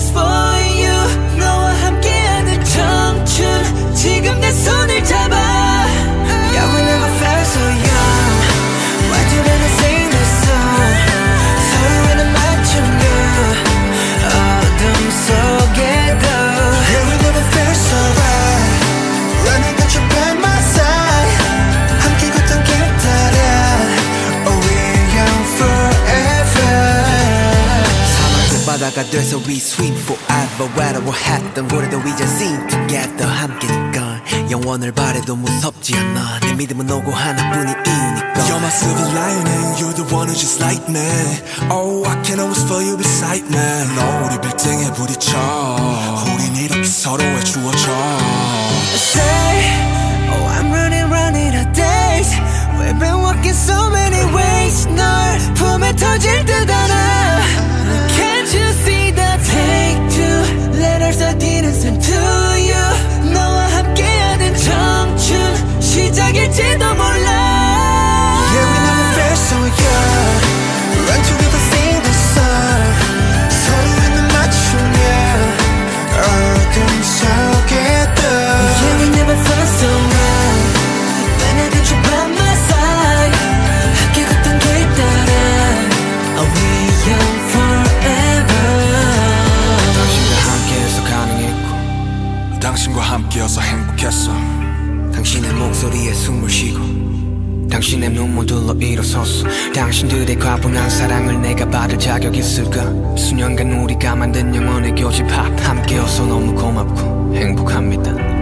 just for you. 너와 함께하는 청춘 지금 내 손을 잡아. Yeah, we never felt so young. Why didn't I sing this song? 서로를 맞추며 어둠 속에도. Yeah, we never felt so right. Running got you by my side. 함께 걷던 길 따라 Oh, we're young forever. 사막도 바다가 돼서 we swim forever. 외로워했던 우리도 이제 sing together. 함께니까 영원을 바래도 무섭지 않아. 내 믿음은 오고 하나뿐인 이유니까. You're my silver lining, you're the one who just like me. Oh, I can always feel you beside me. 너 우리 빌딩에 부딪혀. 우린 이렇게 서로의 주어져. Say, oh I'm running out of days. We've been walking so many ways. 널 품에 터질 듯 알아. Can't you see the take two letters I didn't send to you. 너와 함께하는 청춘 시작일지도 몰라. Yeah, we never felt so young. Run together, sing the song. 서로의 눈 맞추며 어둠 속에도. Yeah, we never felt so young. When I got you by my side. 함께 걷던 길 따라 Are we young forever. 당신과 함께해서 가능했고 당신과 함께여서 행복했어. 당신의 목소리에 숨을 쉬고 당신의 눈물들로 일어섰어. 당신들의 과분한 사랑을 내가 받을 자격 있을까. 수년간 우리가 만든 영원의 교집합 함께여서 너무 고맙고 행복합니다.